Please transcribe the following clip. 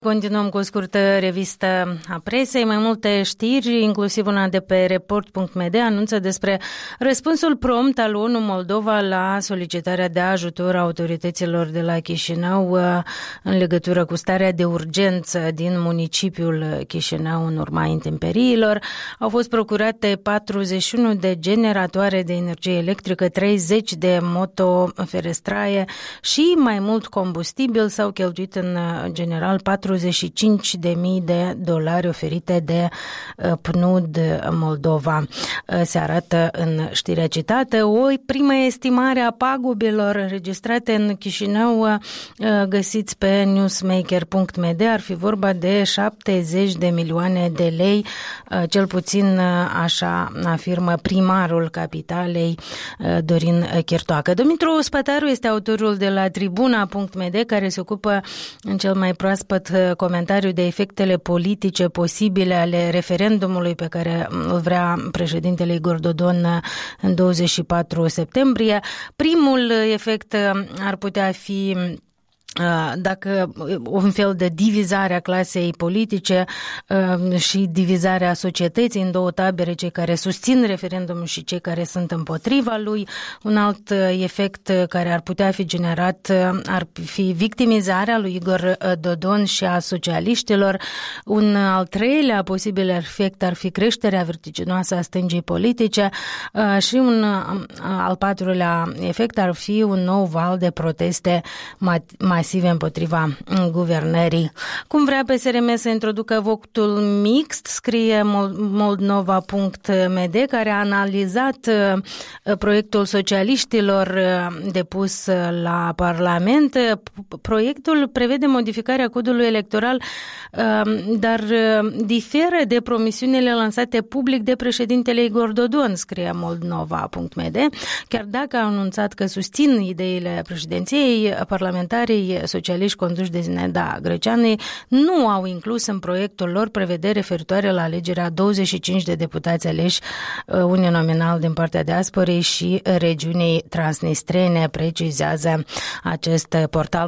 Continuăm cu o scurtă revistă a presei. Mai multe știri, inclusiv una de pe report.md, anunță despre răspunsul prompt al ONU Moldova la solicitarea de ajutor a autorităților de la Chișinău în legătură cu starea de urgență din municipiul Chișinău în urma intemperiilor. Au fost procurate 41 de generatoare de energie electrică, 30 de motoferestraie și mai mult combustibil. S-au cheltuit în general $45.000 oferite de PNUD Moldova. Se arată în știrea citată. O primă estimare a pagubilor înregistrate în Chișinău găsiți pe newsmaker.md. Ar fi vorba de 70 de milioane de lei, cel puțin așa afirmă primarul capitalei, Dorin Chirtoacă. Dumitru Spătaru este autorul de la tribuna.md, care se ocupă în cel mai proaspăt comentariu de efectele politice posibile ale referendumului pe care îl vrea președintele Igor Dodon în 24 septembrie. Primul efect ar putea fi dacă un fel de divizare a clasei politice și divizarea societății în două tabere, cei care susțin referendumul și cei care sunt împotriva lui. Un alt efect care ar putea fi generat ar fi victimizarea lui Igor Dodon și a socialiștilor. Un al treilea posibil efect ar fi creșterea vertiginoasă a stângii politice și un al patrulea efect ar fi un nou val de proteste masive împotriva guvernării. Cum vrea PSRM să introducă votul mixt, scrie moldnova.md, care a analizat proiectul socialiștilor depus la Parlament. Proiectul prevede modificarea codului electoral, dar diferă de promisiunile lansate public de președintele Igor Dodon, scrie moldnova.md. Chiar dacă a anunțat că susțin ideile președinției, parlamentarii socialiști conduși de Zineda Greceanu nu au inclus în proiectul lor prevederi referitoare la alegerea 25 de deputați aleși uninominal din partea diasporei și regiunii transnistrene, precizează acest portal.